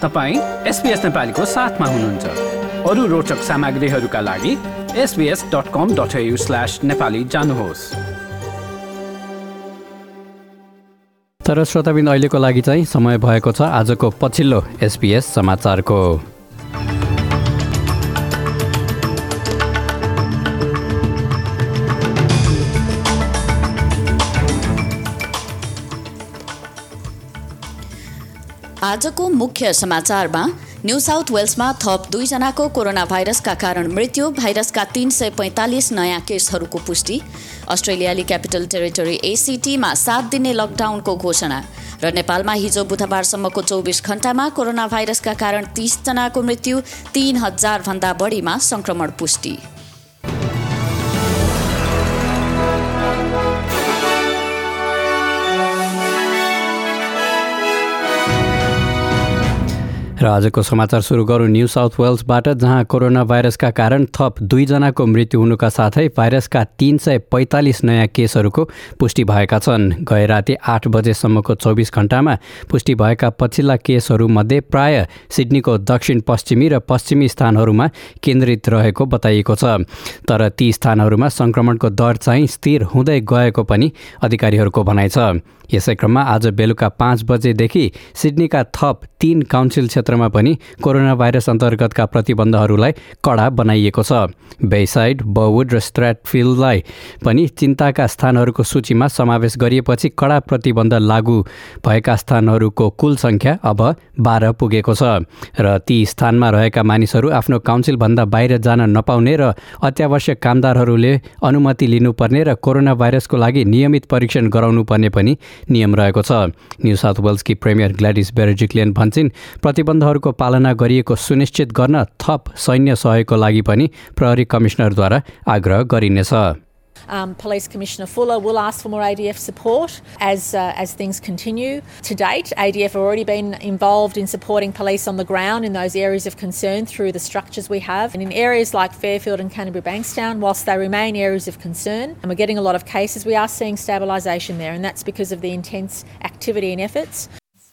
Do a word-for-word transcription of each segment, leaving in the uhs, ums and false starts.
तपाईँ एसबीएस नेपालीको साथमा हुनुहुन्छ। अरू रोचक सामग्रीहरूका लागि S B S dot com dot A U slash Nepali जानुहोस्। तर श्रोताबिन अहिलेको लागि चाहिँ समय भएको छ आजको पछिल्लो एसबीएस समाचारको। आजको मुख्य समाचारमा न्यू साउथ वेल्समा थप दुईजनाको कोरोना भाइरसका कारण मृत्यु, भाइरसका तीन सय पैंतालिस नयाँ केसहरूको पुष्टि, अस्ट्रेलियाली क्यापिटल टेरिटोरी एसीटीमा सात दिने लकडाउनको घोषणा र नेपालमा हिजो बुधबारसम्मको चौबिस घण्टामा कोरोना भाइरसका कारण तीस जनाको मृत्यु, तीन हजार भन्दा बढीमा संक्रमण पुष्टि। र आजको समाचार सुरु गरौँ न्यू साउथ वेल्सबाट, जहाँ कोरोना भाइरसका कारण थप दुईजनाको मृत्यु हुनुका साथै भाइरसका तीन सय पैँतालिस नयाँ केसहरूको पुष्टि भएका छन्। गए राति आठ बजेसम्मको चौबिस घण्टामा पुष्टि भएका पछिल्ला केसहरूमध्ये प्राय सिडनीको दक्षिण पश्चिमी र पश्चिमी स्थानहरूमा केन्द्रित रहेको बताइएको छ। तर ती स्थानहरूमा संक्रमणको दर चाहिँ स्थिर हुँदै गएको पनि अधिकारीहरूको भनाइ छ। यसै क्रममा आज बेलुका पाँच बजेदेखि सिडनीका थप तीन काउन्सिल क्षेत्रमा पनि कोरोना भाइरस अन्तर्गतका प्रतिबन्धहरूलाई कडा बनाइएको छ। बेसाइड, बवुड र स्ट्र्याटफिल्डलाई पनि चिन्ताका स्थानहरूको सूचीमा समावेश गरिएपछि कडा प्रतिबन्ध लागू भएका स्थानहरूको कुल सङ्ख्या अब बाह्र पुगेको छ र ती स्थानमा रहेका मानिसहरू आफ्नो काउन्सिलभन्दा बाहिर जान नपाउने र अत्यावश्यक कामदारहरूले अनुमति लिनुपर्ने र कोरोना भाइरसको लागि नियमित परीक्षण गराउनुपर्ने पनि नियम रहेको छ। न्यू साउथ वेल्सकी प्रेमियर ग्ल्याडिस बेर्जिक्लियन भन्छन् प्रतिबन्धहरूको पालना गरिएको सुनिश्चित गर्न थप सैन्य सहयोगको लागि पनि प्रहरी कमिश्नरद्वारा आग्रह गरिनेछ। Um, Police Commissioner Fuller will ask for more A D F support as uh, as things continue. To date, A D F have already been involved in supporting police on the ground in those areas of concern through the structures we have. And in areas like Fairfield and Canterbury Bankstown, whilst they remain areas of concern, and we're getting a lot of cases, we are seeing stabilisation there, and that's because of the intense activity and efforts.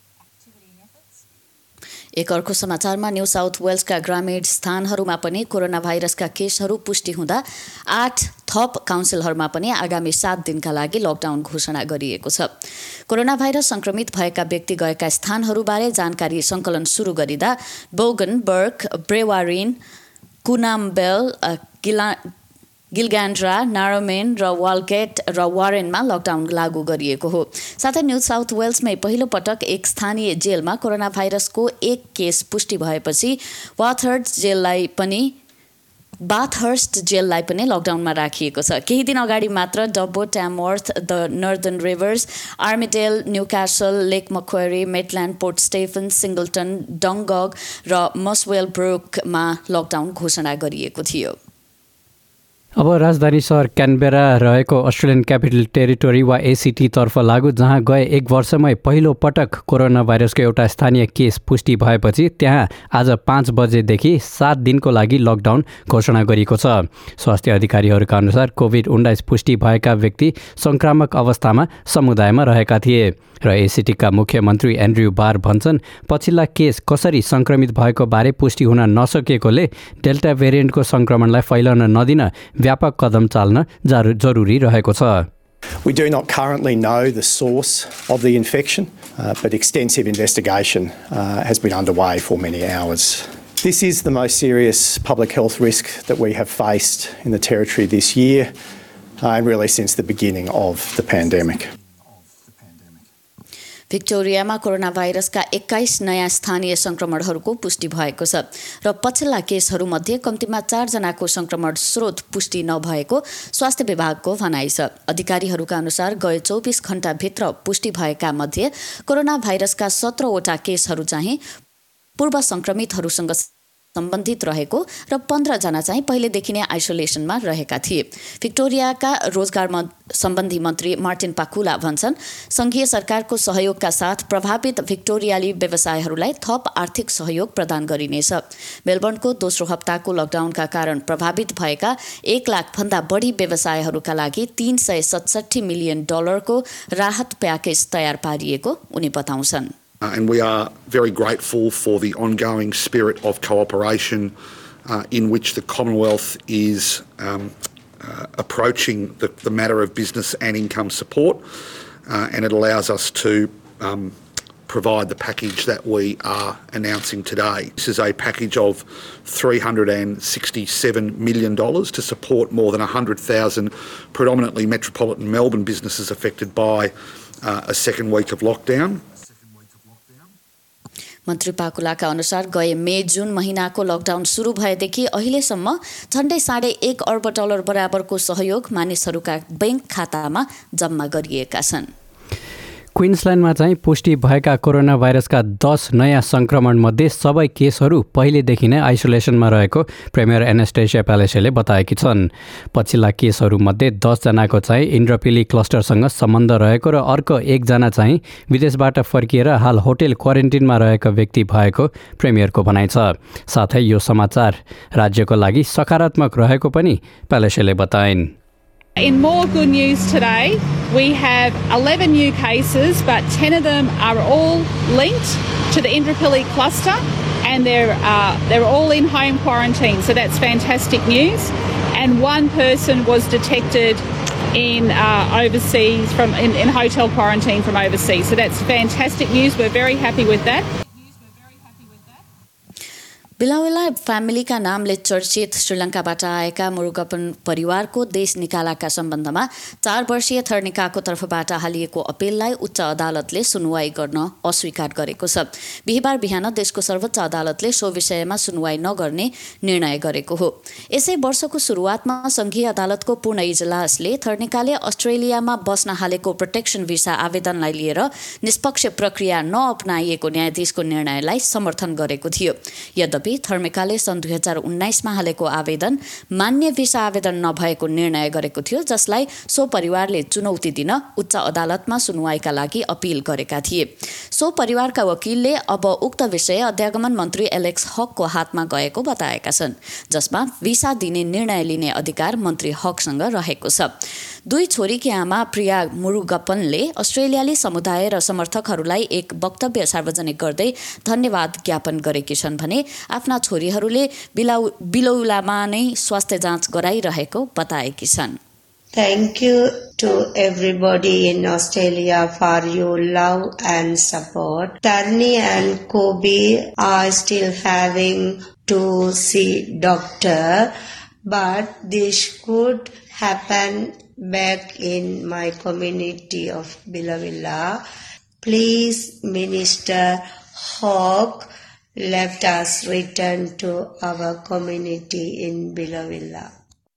एक अर्को समाचारमा new south वेल्सका ग्रामीण स्थानहरूमा पनि corona भाइरसका केसहरू पुष्टि हुँदा आठ थप काउन्सिलहरूमा पनि आगामी सात दिनका लागि लकडाउन घोषणा गरिएको छ। कोरोना भाइरस संक्रमित भएका व्यक्ति गएका स्थानहरूबारे जानकारी सङ्कलन सुरु गरिँदा बोगन, बर्क, ब्रेवारिन, कुनाम्बेल, गिला गिलग्यान्ड्रा, नारोमेन र वालगेट र वारेनमा लकडाउन लागू गरिएको हो। साथै न्यू साउथ वेल्समै पहिलो पटक एक स्थानीय जेलमा कोरोना भाइरसको एक केस पुष्टि भएपछि वाथहर्स्ट जेललाई पनि बाथहर्स्ट जेललाई पनि लकडाउनमा राखिएको छ। केही दिन अगाडि मात्र Dubbo, Tamworth, the northern rivers, Armidale, Newcastle, Lake Macquarie, Maitland, Port Stephens, Singleton, Dungog र मसवेल ब्रुकमा लकडाउन घोषणा गरिएको थियो। अब राजधानी सहर क्यानबेरा रहेको अस्ट्रेलियन क्यापिटल टेरिटोरी वा एसीटी तर्फ लागु, जहाँ गए एक वर्षमै पहिलो पटक कोरोना भाइरसको एउटा स्थानीय केस पुष्टि भएपछि त्यहाँ आज पाँच बजेदेखि सात दिनको लागि लकडाउन घोषणा गरिएको छ। स्वास्थ्य अधिकारीहरूका अनुसार कोभिड उन्नाइस पुष्टि भएका व्यक्ति सङ्क्रामक अवस्थामा समुदायमा रहेका थिए र एसीटीका मुख्यमन्त्री एन्ड्रयू बार भन्छन् पछिल्ला केस कसरी सङ्क्रमित भएको बारे पुष्टि हुन नसकेकोले डेल्टा भेरिएन्टको सङ्क्रमणलाई फैलन नदिन व्यापक कदम चाल्न जरुरी रहेको छ। We do not currently know the source of the infection, uh, but extensive investigation uh, has been underway for many hours. This is the most serious public health risk that we have faced in the Territory this year, uh, and really since the beginning of the pandemic. भिक्टोरियामा corona भाइरसका एक्काइस नयाँ स्थानीय संक्रमणहरूको पुष्टि भएको छ र पछिल्ला केसहरूमध्ये कम्तीमा चारजनाको संक्रमण स्रोत पुष्टि नभएको स्वास्थ्य विभागको भनाइ छ। अधिकारीहरूका अनुसार गए चौबिस घण्टाभित्र पुष्टि भएका मध्ये कोरोना भाइरसका सत्रवटा केसहरू चाहिँ पूर्व संक्रमितहरूसँग सम्बन्धित रहेको र पन्ध्रजना चाहिँ पहिलेदेखि नै आइसोलेसनमा रहेका थिए। भिक्टोरियाका रोजगार सम्बन्धी मन्त्री मार्टिन पाकुला भन्छन् संघीय सरकारको सहयोगका साथ प्रभावित भिक्टोरियाली व्यवसायहरूलाई थप आर्थिक सहयोग प्रदान गरिनेछ। मेलबर्नको दोस्रो हप्ताको लकडाउनका कारण प्रभावित भएका एक लाख भन्दा बढी व्यवसायहरूका लागि तीन सय सतसठी मिलियन डलरको राहत प्याकेज तयार पारिएको उनी बताउँछन्। Uh, and we are very grateful for the ongoing spirit of cooperation uh, in which the Commonwealth is um, uh, approaching the, the matter of business and income support, uh, and it allows us to um, provide the package that we are announcing today. This is a package of three hundred sixty-seven million dollars to support more than one hundred thousand predominantly metropolitan Melbourne businesses affected by uh, a second week of lockdown. मन्त्री पाकुलाका अनुसार गए मे जुन महिनाको lockdown सुरु भएदेखि अहिलेसम्म झण्डै साढे एक अर्ब डलर बराबरको सहयोग मानिसहरूका बैंक खातामा जम्मा गरिएका छन्। क्विन्सल्यान्डमा चाहिँ पुष्टि भएका कोरोना भाइरसका दस नयाँ सङ्क्रमणमध्ये सबै केसहरू पहिलेदेखि नै आइसोलेसनमा रहेको प्रिमियर एनास्टेसिया प्यालेसेले बताएकी छन्। पछिल्ला केसहरूमध्ये दसजनाको चाहिँ इन्द्रपिली क्लस्टरसँग सम्बन्ध रहेको र अर्को एकजना चाहिँ विदेशबाट फर्किएर हाल होटेल क्वारेन्टिनमा रहेको व्यक्ति भएको प्रिमियरको भनाइ छ। साथै यो समाचार राज्यको लागि सकारात्मक रहेको पनि प्यालेसेले बताइन्। In more good news today, we have eleven new cases, but ten of them are all linked to the Indooroopilly cluster, and they're uh, they're all in home quarantine. So that's fantastic news. And one person was detected in uh, overseas from in, in hotel quarantine from overseas. So that's fantastic news. We're very happy with that. बिलावेला फ्यामिलीका नामले चर्चित श्रीलङ्काबाट आएका मुरुगप्पन परिवारको देश निकालाका सम्बन्धमा चार वर्षीय थर्निकाको तर्फबाट हालिएको अपिललाई उच्च अदालतले सुनवाई गर्न अस्वीकार गरेको छ। बिहिबार बिहान देशको सर्वोच्च अदालतले सो विषयमा सुनवाई नगर्ने निर्णय गरेको हो। यसै वर्षको सुरुवातमा संघीय अदालतको पूर्ण इजलासले थर्निकाले अस्ट्रेलियामा बस्न हालेको प्रोटेक्सन भिसा आवेदनलाई लिएर निष्पक्ष प्रक्रिया नअपनाइएको न्यायाधीशको निर्णयलाई समर्थन गरेको थियो। यद्यपि थर्मिकाले सन् दुई हजार उन्नाइसमा हालेको आवेदन मान्य भिसा आवेदन नभएको निर्णय गरेको थियो, जसलाई सो परिवारले चुनौती दिन उच्च अदालतमा सुनवाईका लागि अपिल गरेका थिए। सो परिवारका वकिलले अब उक्त विषय अध्यागमन मन्त्री एलेक्स हकको हातमा गएको बताएका छन्, जसमा भिसा दिने निर्णय लिने अधिकार मन्त्री हकसँग रहेको छ। दुई छोरीकी आमा प्रिया मुरुगप्पनले अस्ट्रेलियाली समुदाय र समर्थकहरूलाई एक वक्तव्य सार्वजनिक गर्दै धन्यवाद ज्ञापन गरेकी छन् भने आफ्ना छोरीहरूले बिलाउ बिलौलामा नै स्वास्थ्य जाँच गराइरहेको बताएकी छन्। Thank you to everybody in Australia for your love and support. Tarni and Kobe are still having to see doctor, but this could happen back in my community of Billawilla. Please, Minister Hawke, let us return to our community in Billawilla.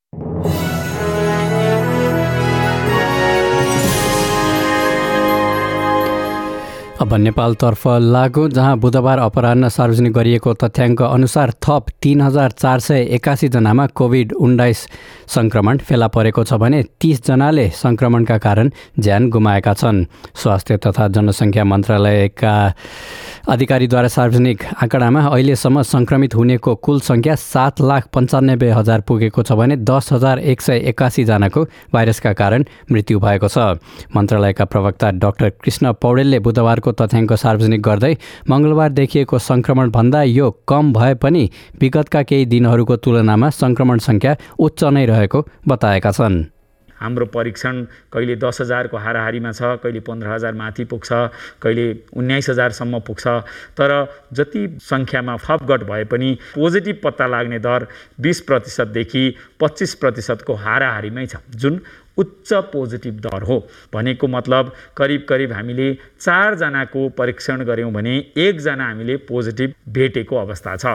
अब नेपालतर्फ लागु, जहाँ बुधबार अपराह्न सार्वजनिक गरिएको तथ्याङ्क अनुसार थप तीन हजार चार सय एकासी जनामा कोभिड उन्नाइस सङ्क्रमण फेला परेको छ भने तीस जनाले सङ्क्रमणका कारण ज्यान गुमाएका छन्। स्वास्थ्य तथा जनसङ्ख्या मन्त्रालयका अधिकारीद्वारा सार्वजनिक आँकडामा अहिलेसम्म सङ्क्रमित हुनेको कुल सङ्ख्या सात लाख पन्चानब्बे हजार पुगेको छ भने दस हजार एक सय एकासी जनाको भाइरसका कारण मृत्यु भएको छ। मन्त्रालयका प्रवक्ता डाक्टर कृष्ण पौडेलले बुधबारको तथ्याङ्क सार्वजनिक गर्दै मंगलबार देखिएको संक्रमण भन्दा यो कम भए पनि विगतका केही दिनहरूको तुलनामा संक्रमण संख्या उच्च नै रहेको बताएका छन्। हाम्रो परीक्षण कहिले दस हजारको हाराहारीमा छ, कहिले पन्ध्र हजार माथि पुग्छ, कहिले उन्नाइस हजारसम्म पुग्छ। तर जति सङ्ख्यामा थपघट भए पनि पोजिटिभ पत्ता लाग्ने दर बीस प्रतिशतदेखि पच्चीस प्रतिशतको हाराहारीमै छ, जुन उच्च पोजिटिभ दर हो। भनेको मतलब करिब करिब हामीले चारजनाको परीक्षण गऱ्यौँ भने एकजना हामीले पोजिटिभ भेटेको अवस्था छ।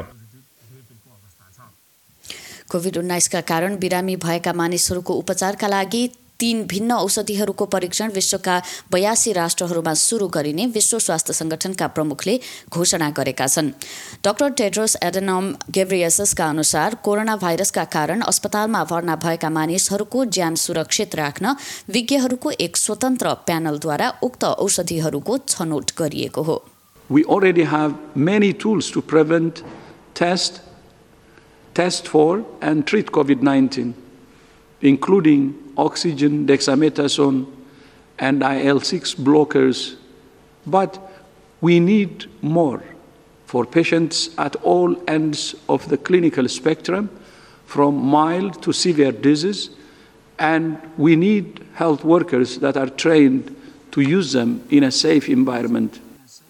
कोभिड उन्नाइसका कारण बिरामी भएका मानिसहरूको उपचारका लागि तीन भिन्न औषधिहरूको परीक्षण विश्वका बयासी राष्ट्रहरूमा सुरु गरिने विश्व स्वास्थ्य संगठनका प्रमुखले घोषणा गरेका छन्। डाक्टर टेड्रोस एडेनोम गेब्रियससका अनुसार कोरोना भाइरसका कारण अस्पतालमा भर्ना भएका मानिसहरूको ज्यान सुरक्षित राख्न विज्ञहरूको एक स्वतन्त्र प्यानलद्वारा उक्त औषधिहरूको छनौट गरिएको हो। We already have many tools to prevent, test, test for and treat COVID nineteen, including oxygen, dexamethasone, and I L six blockers. But We need more for patients at all ends of the clinical spectrum, from mild to severe disease, and we need health workers that are trained to use them in a safe environment.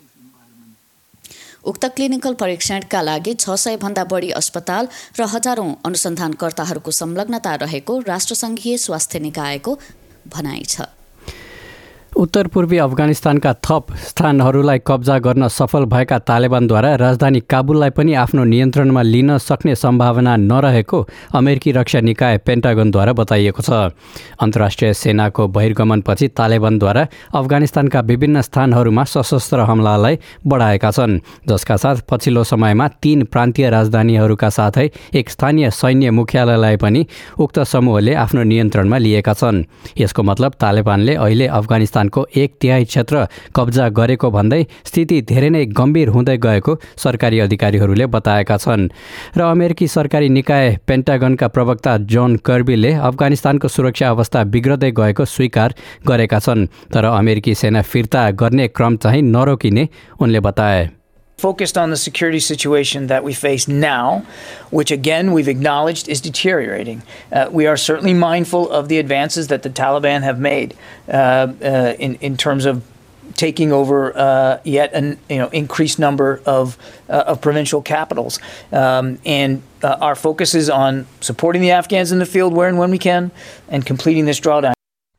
उक्त clinical परीक्षणका लागि छ सय भन्दा बढी अस्पताल र हजारौं अनुसन्धानकर्ताहरूको संलग्नता रहेको राष्ट्रसङ्घीय स्वास्थ्य निकायको भनाइ छ। उत्तर पूर्वी अफगानिस्तानका थप स्थानहरूलाई कब्जा गर्न सफल भएका तालिबानद्वारा राजधानी काबुललाई पनि आफ्नो नियन्त्रणमा लिन सक्ने सम्भावना नरहेको अमेरिकी रक्षा निकाय पेन्टागनद्वारा बताइएको छ। अन्तर्राष्ट्रिय सेनाको बहिर्गमनपछि तालिबानद्वारा अफगानिस्तानका विभिन्न स्थानहरूमा सशस्त्र हमलालाई बढाएका छन्, जसका साथ पछिल्लो समयमा तीन प्रान्तीय राजधानीहरूका साथै एक स्थानीय सैन्य मुख्यालयलाई पनि उक्त समूहले आफ्नो नियन्त्रणमा लिएका छन्। यसको मतलब तालिबानले अहिले अफगानिस्तान को एक तिहाई क्षेत्र कब्जा गरेको भन्दै स्थिति धेरै नै गम्भीर हुँदै गएको सरकारी अधिकारीहरूले बताएका छन्। र अमेरिकी सरकारी निकाय पेन्टागनका प्रवक्ता जोन कर्बीले अफगानिस्तानको सुरक्षा अवस्था बिग्रदै गएको स्वीकार गरेका छन्, तर अमेरिकी सेना फिर्ता गर्ने क्रम चाहिँ नरोकिने उनले बताए। Focused on the security situation that we face now, which again we've acknowledged is deteriorating. Uh, we are certainly mindful of the advances that the Taliban have made uh, uh, in, in terms of taking over uh, yet an you know increased number of uh, of provincial capitals, um, and uh, our focus is on supporting the Afghans in the field where and when we can, and completing this drawdown.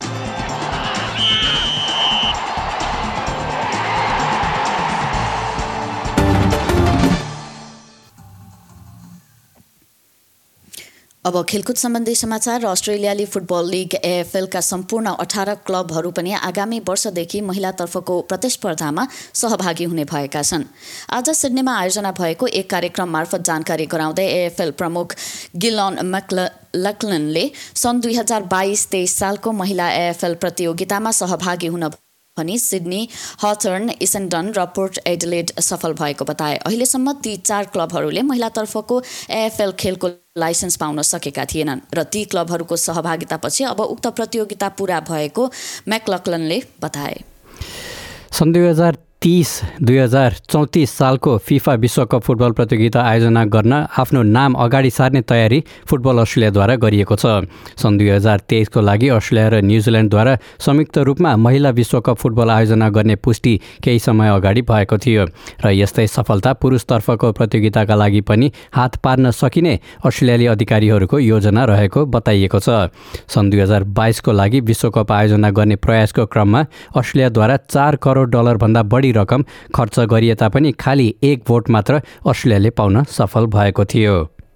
अब खेलकुद सम्बन्धी समाचार। अस्ट्रेलियाली football league एएफएलका सम्पूर्ण अठार क्लबहरू पनि आगामी वर्षदेखि महिलातर्फको प्रतिस्पर्धामा सहभागी हुने भएका छन्। आज सिडनीमा आयोजना भएको एक कार्यक्रम मार्फत जानकारी गराउँदै एएफएल प्रमुख गिलन मैकलक्लनले सन् दुई हजार बाइस तेइस सालको महिला एएफएल प्रतियोगितामा सहभागी हुन भनी सिडनी, हथर्न, इसेन्डन र पोर्ट एडिलेड सफल भएको बताए। अहिलेसम्म ती चार क्लबहरूले महिलातर्फको एएफएल खेलको लाइसेन्स पाउन सकेका थिएनन् र ती क्लबहरूको सहभागितापछि अब उक्त प्रतियोगिता पूरा भएको मैकलक्लनले बताए। सन् दुई हजार तीस दुई हजार चौतिस सालको फिफा विश्वकप फुटबल प्रतियोगिता आयोजना गर्न आफ्नो नाम अगाडि सार्ने तयारी फुटबल अस्ट्रेलियाद्वारा गरिएको छ। सन् दुई हजार तेइसको लागि अस्ट्रेलिया र न्युजिल्यान्डद्वारा संयुक्त रूपमा महिला विश्वकप फुटबल आयोजना गर्ने पुष्टि केही समय अगाडि भएको थियो र यस्तै सफलता पुरुषतर्फको प्रतियोगिताका लागि पनि हात पार्न सकिने अस्ट्रेलियाली अधिकारीहरूको योजना रहेको बताइएको छ। सन् दुई हजार बाइसको लागि विश्वकप आयोजना गर्ने प्रयासको क्रममा अस्ट्रेलियाद्वारा चार करोड डलरभन्दा बढी रकम खर्च गरिए तापनि खाली एक भोट मात्र अस्ट्रेलियाले पाउन सफल भएको थियो।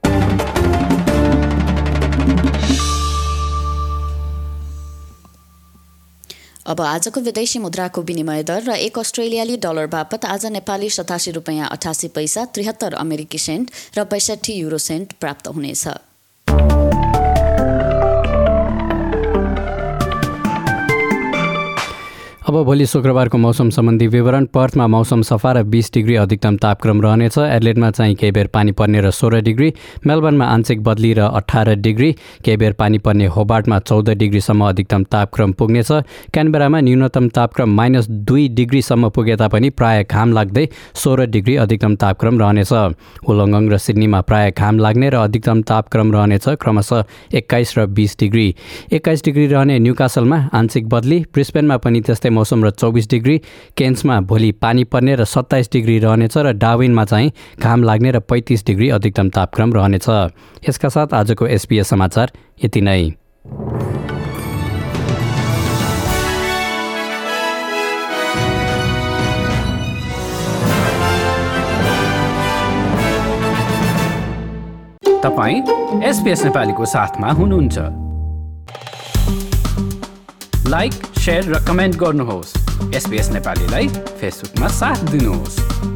अब आजको विदेशी मुद्राको विनिमय दर र एक अस्ट्रेलियाली डलर बापत आज नेपाली सतासी रुपियाँ अठासी पैसा, त्रिहत्तर अमेरिकी सेन्ट र पैँसठी युरो सेन्ट प्राप्त हुनेछ। अब भोलि शुक्रबारको मौसम सम्बन्धी विवरण। पर्थमा मौसम सफा र बीस डिग्री अधिकतम तापक्रम रहनेछ। एडलेडमा चाहिँ केही बेर पानी पर्ने र सोह्र डिग्री, मेलबर्नमा आंशिक बदली र अठार डिग्री, केही बेर पानी पर्ने होबार्टमा चौध डिग्रीसम्म अधिकतम तापक्रम पुग्नेछ। क्यानबेरामा न्यूनतम तापक्रम माइनस दुई डिग्रीसम्म पुगे तापनि प्राय घाम लाग्दै सोह्र डिग्री अधिकतम तापक्रम रहनेछ। वुलङ्गङ र सिडनीमा प्राय घाम लाग्ने र अधिकतम तापक्रम रहनेछ क्रमशः एक्काइस र बीस डिग्री। एक्काइस डिग्री रहने न्युकासलमा आंशिक बदली, ब्रिस्बेनमा पनि त्यस्तै मौसम र चौबिस डिग्री, केन्समा भोलि पानी पर्ने र सत्ताइस डिग्री रहनेछ र डार्विनमा चाहिँ घाम लाग्ने र पैँतिस डिग्री अधिकतम तापक्रम रहनेछ। यसका साथ आजको एसपीएस समाचार यति नै। तपाईं एसपीएस नेपालीको साथमा हुनुहुन्छ। लाइक, शेयर र कमेन्ट गर्नुहोस्। एसपीएस नेपालीलाई फेसबुकमा साथ दिनुहोस्।